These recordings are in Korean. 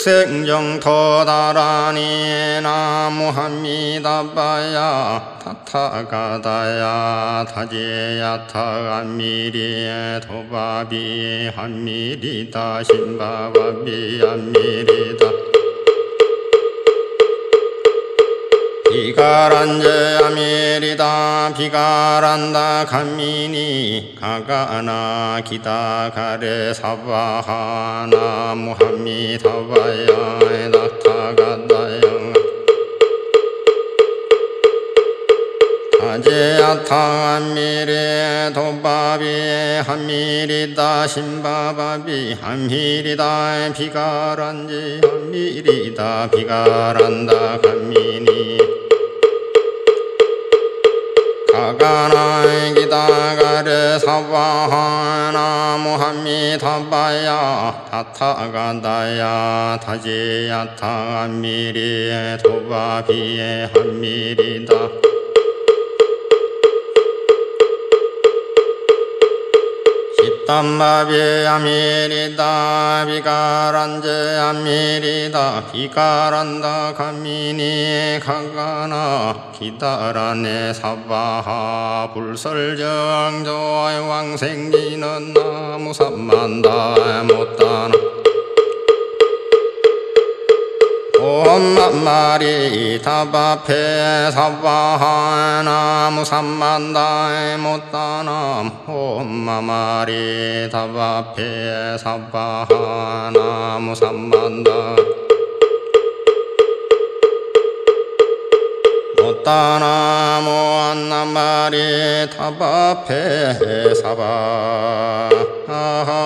육생정터다라니 나무함미다바야 타타가다야 타제야타 안미리 도바비 한미리다 신바바비 안미리다 비가란제 아미리다 비가란다 간미니 가가나 기다가레 사바하나 무함미다바야 나타가다야 타제야타 안미리 도바비 한미리다 신바바비 한미리다 비가란제 한미리다 비가란다 간미니 가가나 기다가레 사바하나 무함미다바야 타타가다야 타제야타 안미리 도바비에 한미리다 십담바비 아미리다 비가란제 아미리다 비가란다 간미니 가가나 기다라네 사바하 불설정조의 왕생기는 나무삼만다 못다나 옴마마리 타바페 사바하 나무삼만다 못다나 옴마마리 타바페 사바하 나무삼만다 못다나 모안나마리 타바페 사바하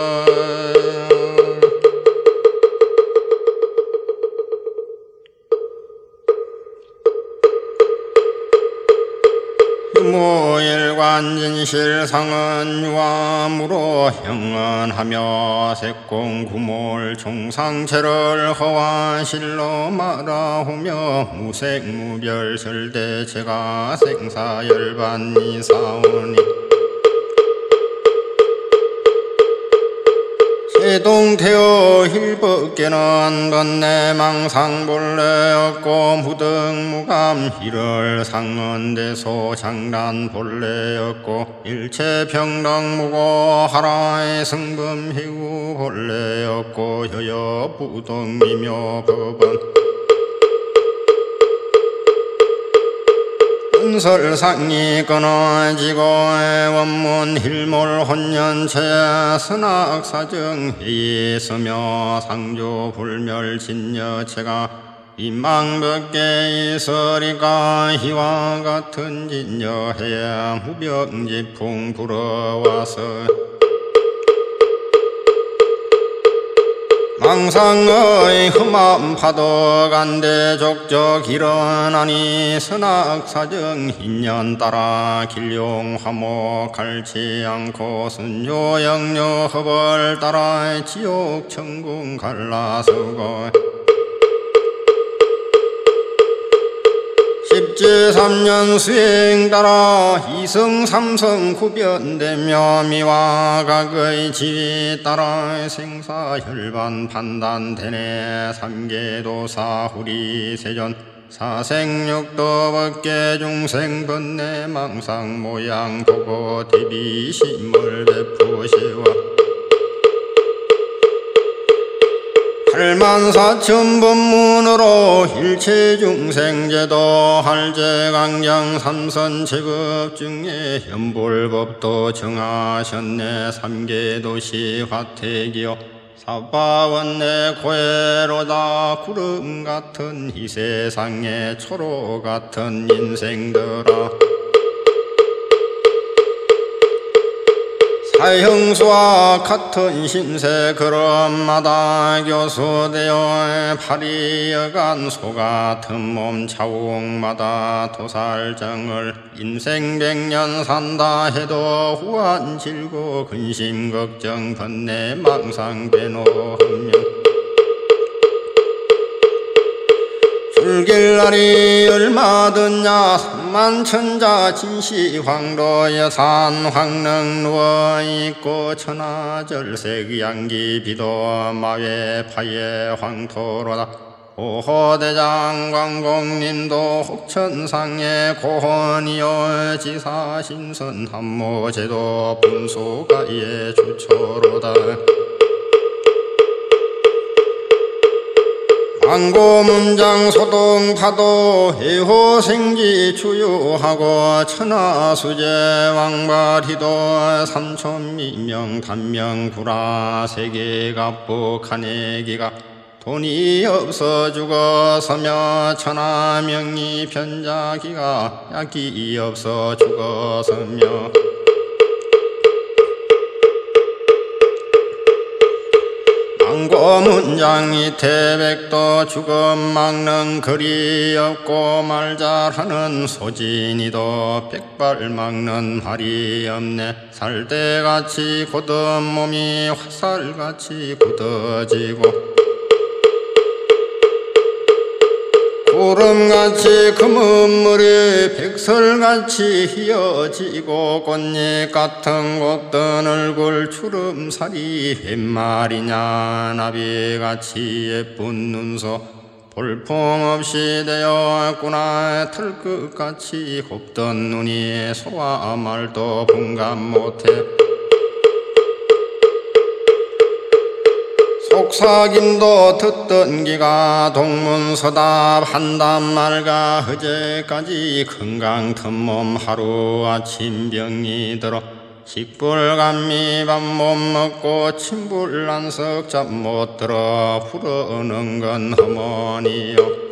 무일관진실상은 유아무로 형언하며 색공구몰 종상체를 허와실로 말하오며 무색무별설대체가 생사열반이 사오니 세동태어 힐벗게는 번뇌망상본래였고 무등무감 일월 상언대소 장난본래였고 일체평등무고 하라의 승범희우 본래였고 여여부동미묘 법은 은설상이 끊어지고 원문 힐몰 혼연체 선악사정 회의서며 상조 불멸 진여체가 인망벽계 있으리까 희와 같은 진여해 무병지풍 불어와서 망상의 흠함 파도간대 족적 일어나니 선악사정 인연 따라 길용 화목 갈치 않고 순조영녀 허벌 따라 지옥 천궁 갈라서고 십지삼년 수행 따라 이성 삼성 구변되며 미와 각의 지위 따라 생사혈반 판단되네 삼계도사 후리세전 사생육도 법계 중생 번뇌 망상 모양 보고 대비심을 베푸시와 팔만사천 법문으로 일체중생제도 할제강경 삼선 제급 중에 현불법도 정하셨네 삼계도시 화택이요 사바원내 고해로다 구름같은 이 세상에 초로같은 인생들아 사형수와 같은 신세 그런마다 교수되어 파리여간 소같은 몸 차옥마다 도살정을 인생 100년 산다 해도 후한 질고 근심 걱정 번뇌 망상 배노 흠명 불길날이 얼마든냐 삼만천자 진시황도 여산 황릉 누워있고 천하절색 양기비도 마외 파예 황토로다. 오호대장 광공님도 혹천상의 고헌이요 지사신선 한모제도 분수가의 주초로다. 광고문장 소동파도 해호생지 주유하고 천하수제 왕발희도 삼촌미명 단명구라 세계갑부 가내기가 돈이 없어 죽어서며 천하명리 편자기가 약이 없어 죽어서며 광고문장이 태백도 죽음 막는 거리 없고 말 잘하는 소진이도 백발 막는 말이 없네. 살대같이 굳은 몸이 화살같이 굳어지고 구름같이 검은 머리 백설같이 휘어지고 꽃잎 같은 곧든 얼굴 주름살이 웬 말이냐. 나비같이 예쁜 눈소 볼품없이 되었구나. 털끝같이 곱던 눈이 소와 말도 분간 못해. 속삭임도 듣던 기가 동문서답 한단 말가 어제까지 건강 틈몸 하루아침 병이 들어 식불감미 밥 못 먹고 침불난석 잠 못 들어 부르는 건 어머니요.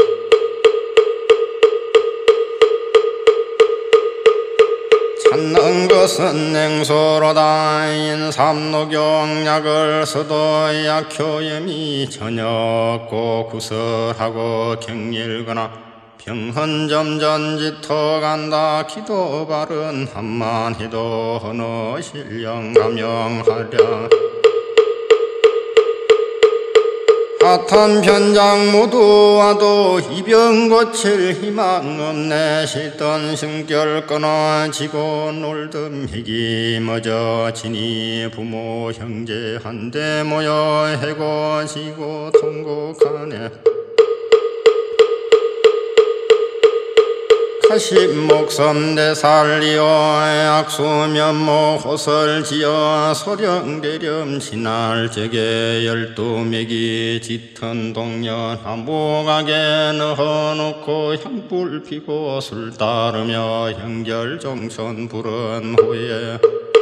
찾는 것은 냉소로다. 인삼녹용약을 써도 약효염이 전혀 없고 구설하고 격일거나 병헌 점점 짙어 간다. 기도 바른 한만 해도 어느 실령 감영하랴. 핫한 편장 모두 와도 이병 고칠 희망 없네. 실던 숨결 끊어지고 놀던 희기 멎어지니 부모 형제 한데 모여 해고지고 통곡하네. 가십 목섬 내살리어 악수면목 호설지어 소령대렴 지날 적에 12맥이 짙은 동년 한복하게 넣어놓고 향불 피고 술 따르며 형결정선 부른 후에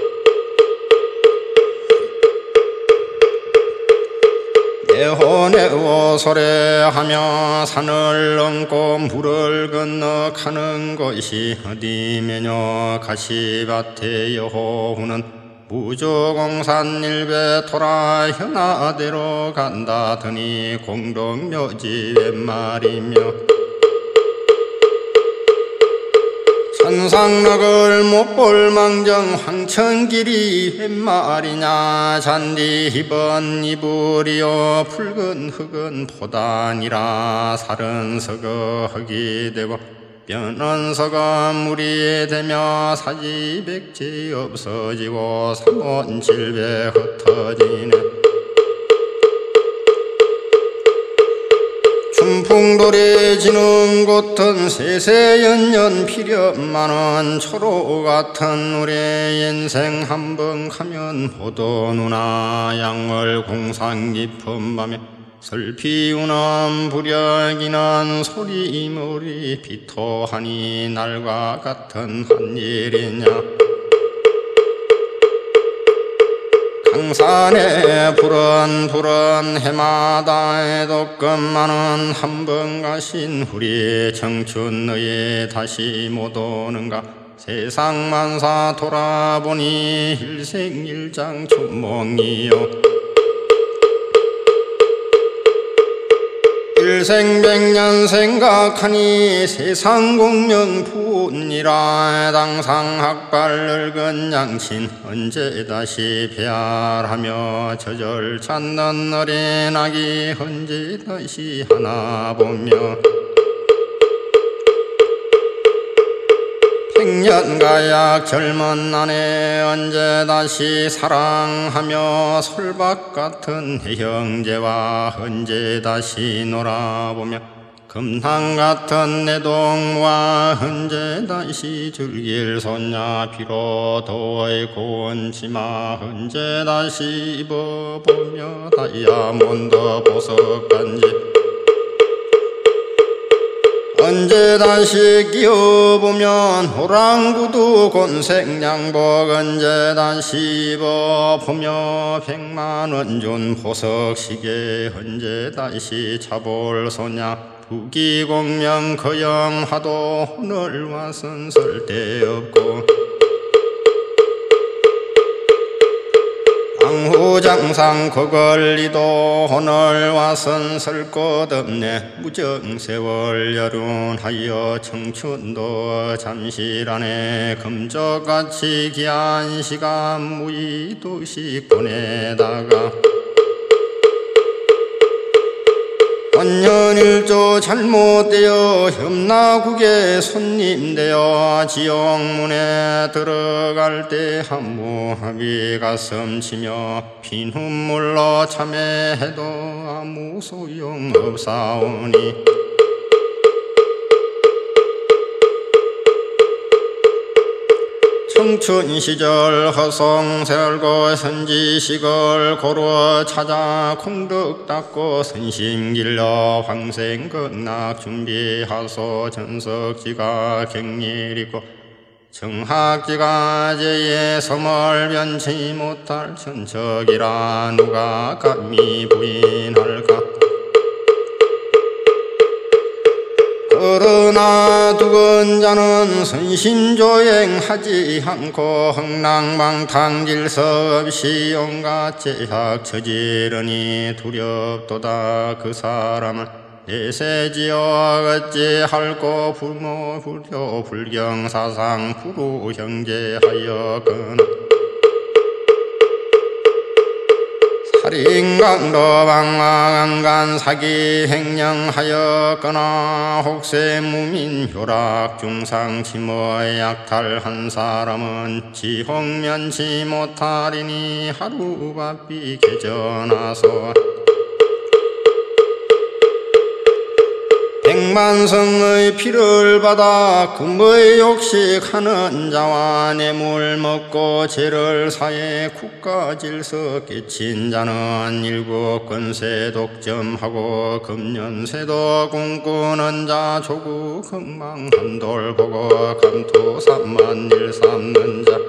내호내오 소래하며 산을 넘고 물을 건너 가는 곳이 어디면요. 가시밭에 여호우는 무주공산 일배 돌아 현아대로 간다더니 공동묘지 웬 말이며. 천상락을 못 볼 망정 황천길이 웬 말이냐. 잔디 입은 이불이요 붉은 흙은 포단이라. 살은 서거 흙이 되고 뼈는 서거 물이 되며 사지백지 없어지고 삼원칠배 흩어지네. 춘풍돌이 지는 곳은 세세연년 필요만은 초로 같은 우리 인생 한번 가면 모두 누나. 양월 공상 깊은 밤에 슬피 우는 부력이는 소리머리 비토하니 날과 같은 한 일이냐. 강산에 푸른 해마다에도 끝만은 한 번 가신 우리 청춘 너희 다시 못 오는가. 세상 만사 돌아보니 일생일장 춘몽이요. 일생백년 생각하니 세상 공명 부운이라. 당상 학발 늙은 양친 언제 다시 배알하며 저절 찾는 어린아기 언제 다시 하나 보며. 백년가약 젊은 난에 언제 다시 사랑하며 솔밭 같은 형제와 언제 다시 놀아보며 금당 같은 내 동무와 언제 다시 즐길 손냐 비로 더워의 고운 치마 언제 다시 입어보며 다이아몬드 보석 간지 언제 다시 끼어보면 호랑구두 곤색양복 언제 다시 입어보며 100만원 준 보석시계 언제 다시 차볼 소냐 부귀공명 거영하도 오늘 와선 쓸데없고 앙후장상 거걸리도 오늘 와선 쓸 것 없네 무정세월 여륜하여 청춘도 잠실안에 금쪽같이 귀한 시간 무의도시 보내다가 원년일조 잘못되어 협나국에 손님되어 지옥문에 들어갈 때 한무합이 가슴치며 피눈물로 참회해도 아무 소용없사오니 청춘시절 허송설고 선지식을 고루 찾아 공덕 닦고 선심길러 황생극락 준비하소 전석지가 객일이고 정학지가 제의 섬을 변치 못할 천척이라 누가 감히 부인할까 그러나 두건자는 선심조행하지 않고 흥랑망탕 질서 없이 온갖 제약 저지르니 두렵도다 그 사람은 내세지어 어찌할꼬 부모 불교 불경사상 부루 형제하여거나 살인강도 방황한 사기 횡령하였거나 혹세 무민 효락 중상 치모 약탈한 사람은 지옥 면치 못하리니 하루 바삐 개전하소 백만성의 피를 받아 금의 욕식하는 자와 뇌물 먹고 죄를 사해 국가 질서 깨친 자는 일국 권세 독점하고 금년세도 꿈꾸는 자 조국 흥망 한돌 보고 감투삼만 일 삼는 자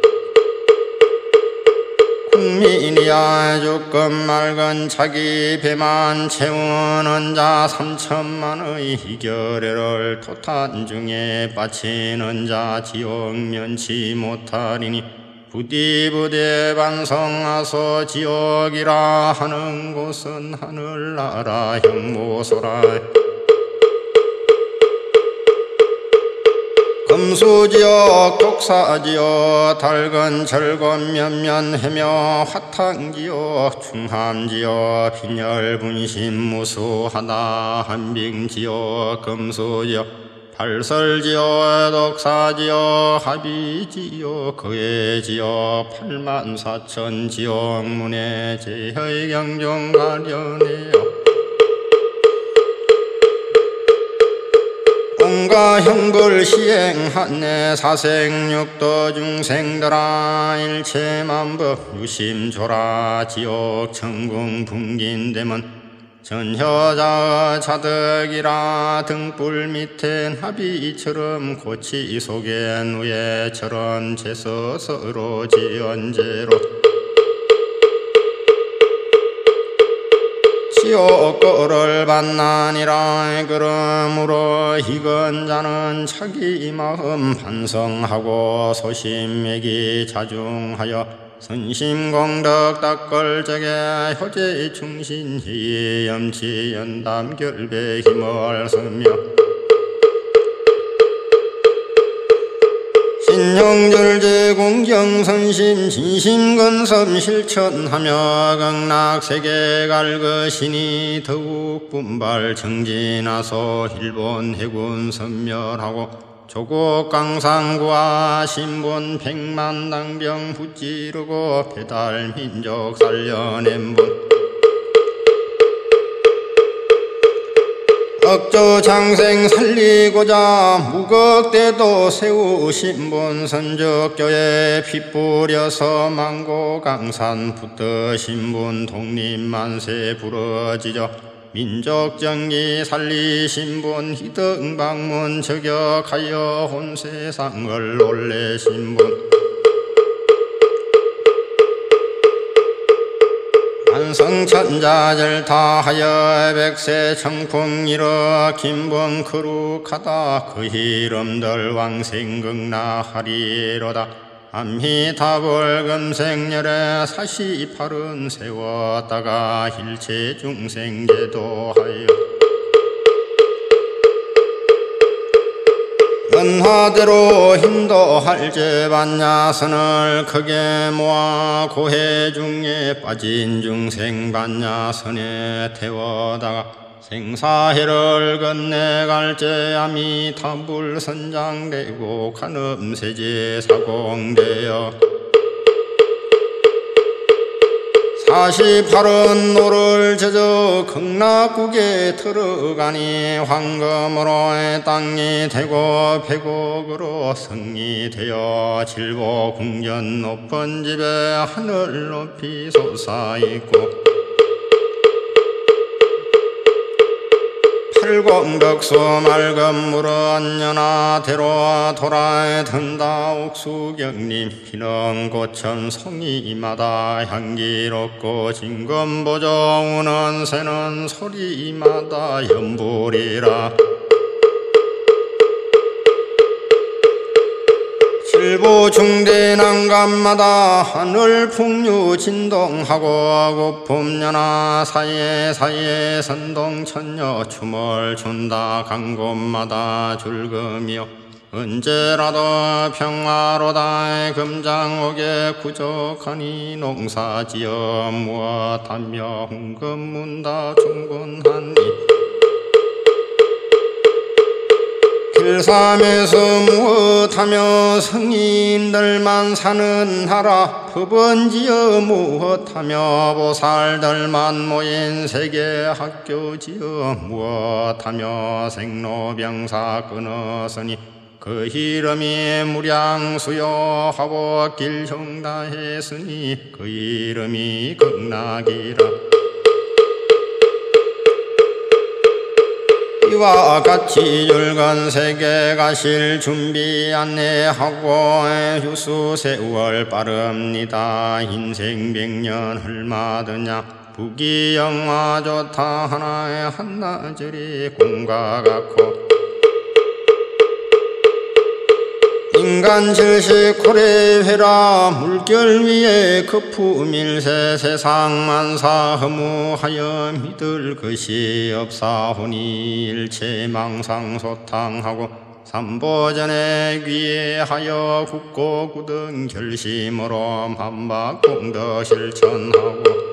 국민이야 조금 맑은 자기 배만 채우는 자 3천만의 희결애를 토탄 중에 바치는 자 지옥 면치 못하리니 부디부디 반성하소 지옥이라 하는 곳은 하늘나라 형무소라 금수지역 독사지역 달근 절곤 면면해며 화탕지역 중함지역 빈혈분심 무수하다 한빙지역 금수지역 발설지역 독사지역 합의지역 거해지역 84,000지역 문에 제의 경종 가련해요 온갖 형벌 시행하네 사생육도 중생들아 일체만법 유심조라 지옥 천궁 분긴대문 전혀자 자득이라 등불 밑에 나비처럼 고치 속에 누에처럼 재서서로 지언제로 지옥고를 받나니라 그러므로 이건 자는 자기 마음 반성하고 소심매기 자중하여 선심공덕 닦을적에 효제 충신히 염치 연담 결배 힘을 쓰며 신형절제 공경선심 진심건섬 실천하며 극락세계 갈 것이니 더욱 분발 정진하소 일본 해군 섬멸하고 조국 강상구와 신분 백만 당병 붙지르고 배달 민족 살려낸 분 억조 장생 살리고자 무극대도 세우신 분 선적교에 피 뿌려서 망고 강산 붙드신 분 독립만세 부러지죠 민족정기 살리신 분 희등방문 저격하여 온 세상을 놀래신 분 만성천자절 다하여 백세 청풍 일어 김번 거룩하다 그 이름들 왕생극락하리로다 암히답을 금생열에 48은 세웠다가 일체 중생 제도하여 은화대로 힘도할 제반야선을 크게 모아 고해 중에 빠진 중생 반야선에 태워다가 생사해를 건네갈 제 아미타불 선장되고 간음세제 사공되어 48은 노를 젖어 극락국에 들어가니 황금으로 땅이 되고 백옥으로 성이 되어 질보 궁전 높은 집에 하늘 높이 솟아있고 팔공덕수 맑은 물은 연하대로 돌아 든다 옥수경림 희능 고천 송이마다 향기롭고 진금보조 우는 새는 소리마다 연불이라 칠보 중대 난간마다 하늘 풍류 진동하고 고품연화 사이에 선동천녀 춤을 춘다 간 곳마다 줄금이요 언제라도 평화로다 금장옥에 구족하니 농사지어 무엇하며 흥금문다 충분하니 길삼에서 무엇하며 성인들만 사는 나라 법원지어 무엇하며 보살들만 모인 세계학교지어 무엇하며 생로병사 끊었으니 그 이름이 무량수요하고 길정다했으니 그 이름이 극락이라 이와 같이 율건 세계 가실 준비 안내하고 휴수 세월 빠릅니다. 인생 100년 얼마드냐 부귀영화 좋다 하나의 한나절이 공과 같고 인간 질식 고래회라 물결 위에 거품일세 세상 만사 허무하여 믿을 것이 없사오니 일체 망상소탕하고 삼보전에 귀해하여 굳고 굳은 결심으로 만박공덕 실천하고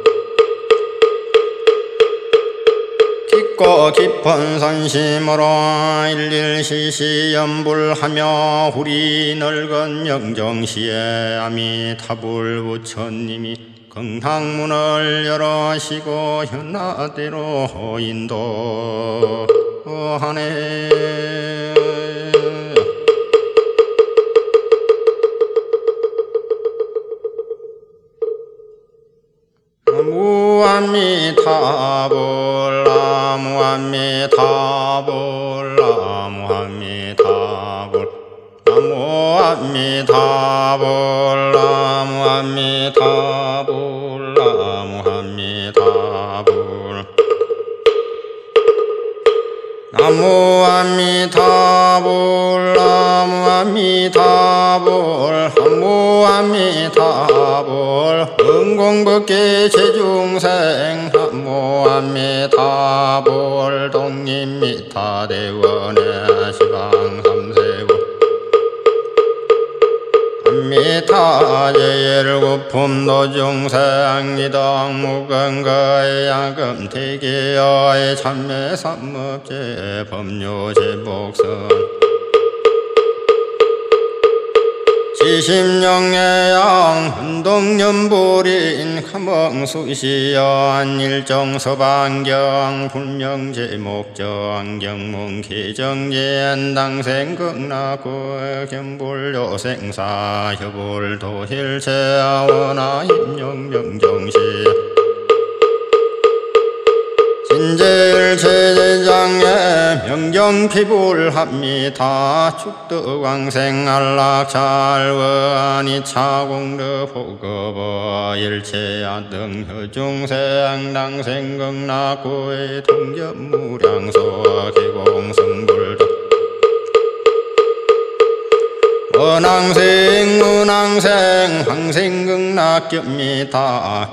깊고 깊은 선심으로 일일시시 연불하며 우리 넓은 영정시에 아미타불 부처님이 긍탕문을 열어시고 현나대로 인도하네. 무아미타불 나무아미타불 나무아미타불 나무아미타불 나무아미타불 나무아미타불 나무아미타불 나무아미타불 나무아미타불 은공법계 제중생 나무아미타불 독립미타대원의 시방삼세부 미타제일구품 노중생 이덕무건거의 야금태계의 참매삼업제 법료제복선 이심영예양 흔동연불인 가멍수시연 일정서반경 불명제목정 경문기정제한 당생극나고 견불요생사 혀불도힐체아원아 임영명정시 진제일체제장에 명경피불합니다. 축덕왕생안락찰원이 차공르보거버 일체야등허중생 당생극락구의 통견무량소 기공성불덕 원왕생 황생극락겹니다.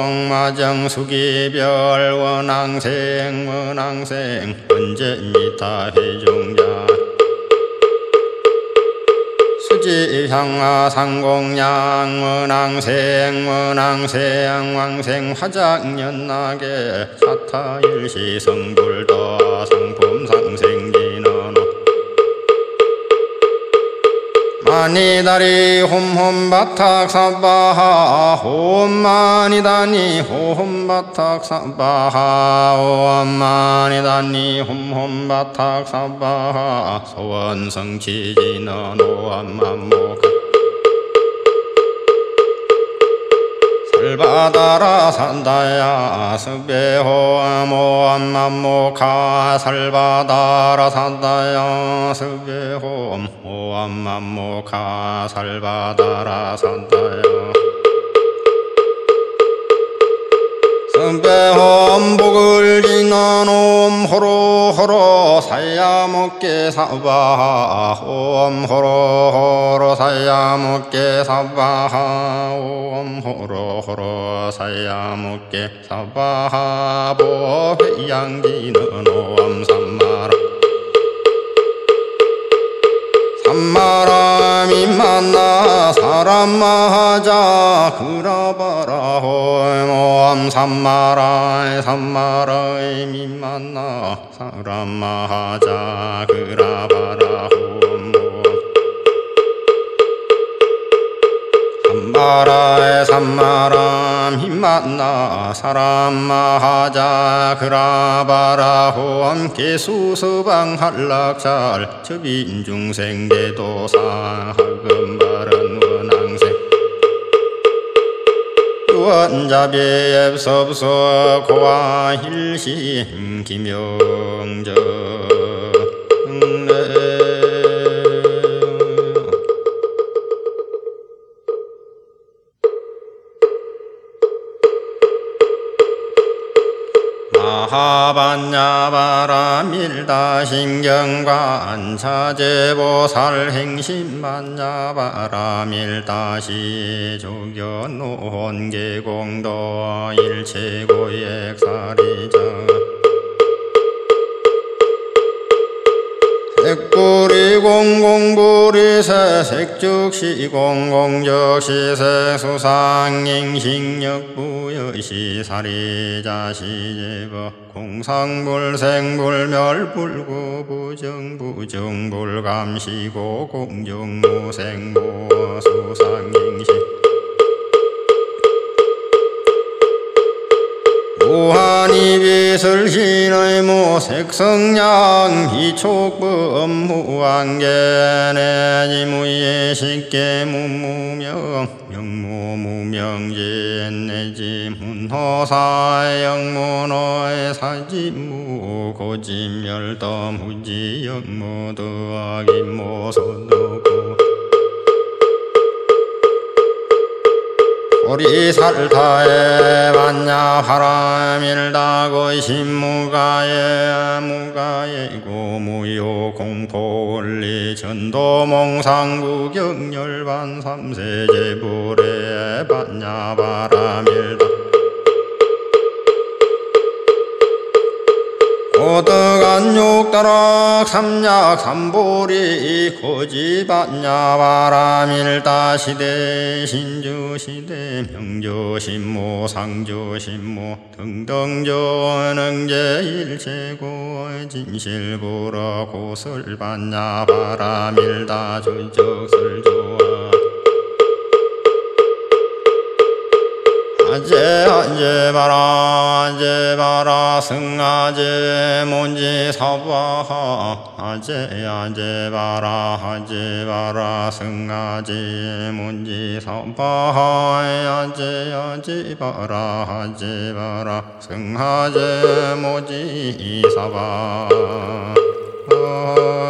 해종마정수기별 원왕생 언제입니다. 해종자 수지향화상공양 원왕생 왕생 화장연나게 사타일시성불도 상품상생진언 마니다리 홈홈바탁사바하 홈마니다니 홈바탁사바하 홈마니다니 홈홈바탁사바하 소원성치진언 오암만모가 살바다라 산다야 스베홈 오암만모카 살바다라 산다야 스베홈 오암만모카 살바다라 산다야 스베홈 복을 지나놈 호로호로 사야먹게 사바하 옴 호로호로 사야먹게 사바하 옴 호로호로 사야먹게 사바하 보회양기는 오암 삼마라 삼마람이 만나 사람마하자 그라바라 홈 삼마라이 민만나 사람마하자 그라바라 홈 삼마람 힘만나 사람마하자 그라바라 홈 개수서방 한락잘 저빈중생대도사 하금바른 원왕생 원자비앱섭서 고아힐심 김영정 마하반야바라밀다신경관차제보살 행심반야바라밀다시 조견노혼계공도 일체고액사리자 색불이 공공불이세 색즉시 공공적시 색수상행식력부여시 사리자시제법 공상불생불멸불구부정부정불감시고 공정무생무수상행식 무한이비설신의 무색성양 희촉법 무한계내지 무예식계 무무명 명무무명진 내지 문호사 영문호의 사진무 고진멸도 무지영무도악인모소도고 우리살타에 만야바라밀다고 신무가에 무가에 고무요 공포올리 전도몽상구경열반 삼세제불에 만야바라밀다 오덕안욕다락 삼약 삼보리 고지반야바라밀다 시대 신주시대 명조신모 상조신모 등등조능제일체고 진실부러 고설반야바라밀다 주적설조아 아제바라 승아제 몬지사바하 아제바라 승아제 몬지사바하 아제바라 승아제 몬지사바